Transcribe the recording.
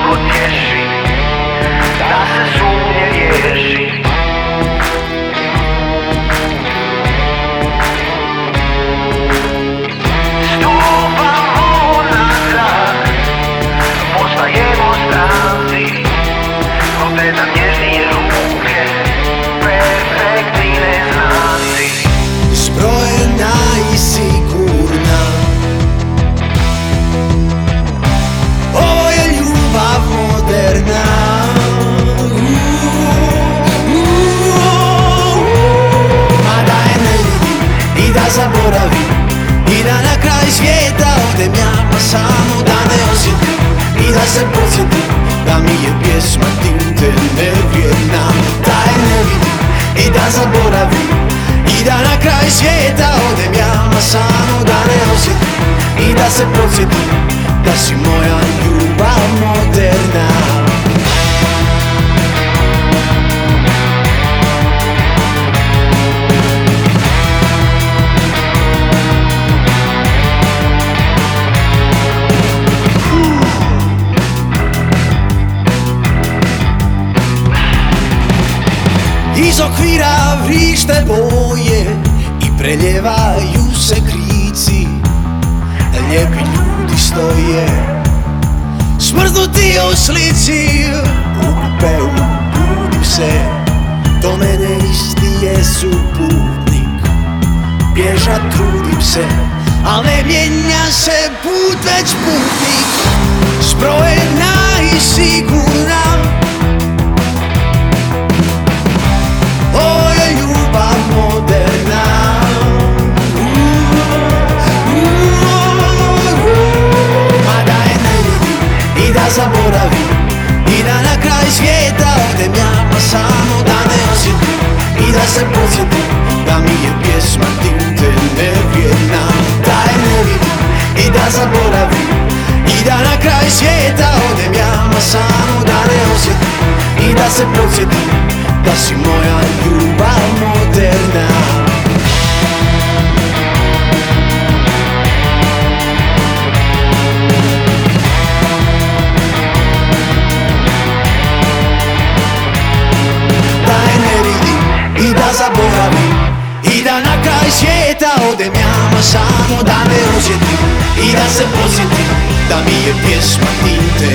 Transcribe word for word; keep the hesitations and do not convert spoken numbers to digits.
dugo tješi, da se sumnje riješi. Stupamo na zrak, postajemo stranci, opet nam nježnije ruke, perfektni neznanci. Zbrojena i sigurna, ovo je ljubav moderna. Mada je ne vidim i da zaboravim, i da na kraj svijeta odem ja, pa samo da ne osjetim i da se podsjetim da mi je pjesma tinte nevjerna. Da je ne vidim i da zaboravim, i da na kraj svijeta odem ja, ma samo da ne osjetim i da se podsjetim da si moja ljubav moderna. Iz okvira vrište boje i preljevaju se krici, lijepi ljudi stoje smrznuti u slici. U kupeu budim se, do mene isti jesu putnik. Bježat trudim se, al ne mijenja se put, već putnik. Zbrojena i sigurna, ovo je ljubav moderna. Mada je ne vidim i da zaboravim, i da na kraj svijeta odem ja, pa samo da ne osjetim i da se podsjetim da mi je pjesma tinte nevjerna. Da je ne vidim i da zaboravim, i da na kraj svijeta odem ja, pa samo da ne osjetim i da se podsjetim da si moja ljubav moderna. Da je ne vidim i da zaboravim, i da na kraj svijeta odem ja, ma samo da ne osjetim i da se podsjetim da mi je pjesma tinte